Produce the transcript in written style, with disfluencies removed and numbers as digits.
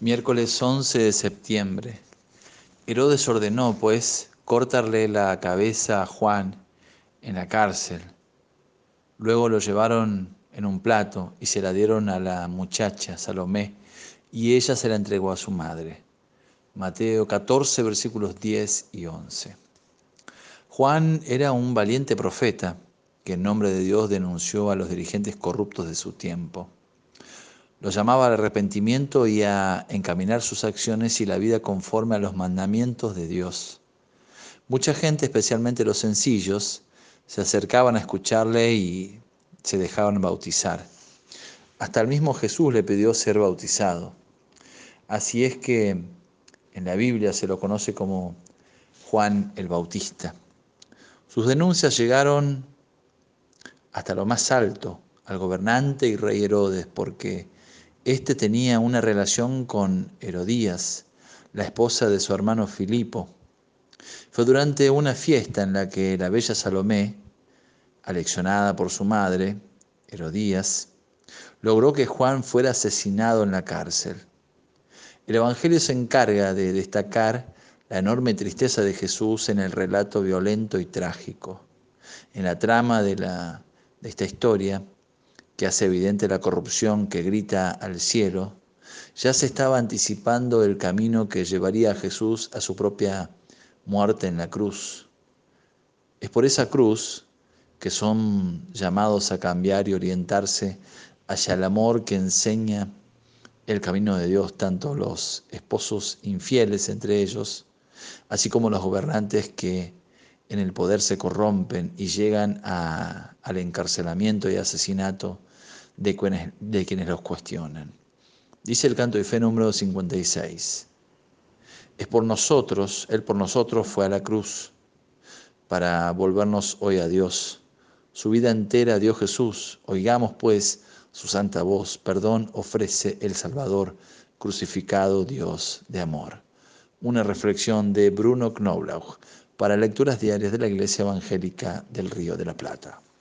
Miércoles 11 de septiembre. Herodes ordenó, pues, cortarle la cabeza a Juan en la cárcel. Luego lo llevaron en un plato y se la dieron a la muchacha Salomé, y ella se la entregó a su madre. Mateo 14, versículos 10 y 11. Juan era un valiente profeta que en nombre de Dios denunció a los dirigentes corruptos de su tiempo. Los llamaba al arrepentimiento y a encaminar sus acciones y la vida conforme a los mandamientos de Dios. Mucha gente, especialmente los sencillos, se acercaban a escucharle y se dejaban bautizar. Hasta el mismo Jesús le pidió ser bautizado. Así es que en la Biblia se lo conoce como Juan el Bautista. Sus denuncias llegaron hasta lo más alto, al gobernante y rey Herodes, porque éste tenía una relación con Herodías, la esposa de su hermano Filipo. Fue durante una fiesta en la que la bella Salomé, aleccionada por su madre, Herodías, logró que Juan fuera asesinado en la cárcel. El Evangelio se encarga de destacar la enorme tristeza de Jesús en el relato violento y trágico. En la trama de esta historia, que hace evidente la corrupción que grita al cielo, ya se estaba anticipando el camino que llevaría a Jesús a su propia muerte en la cruz. Es por esa cruz que son llamados a cambiar y orientarse hacia el amor que enseña el camino de Dios, tanto los esposos infieles entre ellos, así como los gobernantes que en el poder se corrompen y llegan al encarcelamiento y asesinato de quienes los cuestionan. Dice el canto de fe número 56. Él por nosotros fue a la cruz para volvernos hoy a Dios. Su vida entera dio Jesús. Oigamos pues su santa voz. Perdón ofrece el Salvador, crucificado Dios de amor. Una reflexión de Bruno Knoblauch para lecturas diarias de la Iglesia Evangélica del Río de la Plata.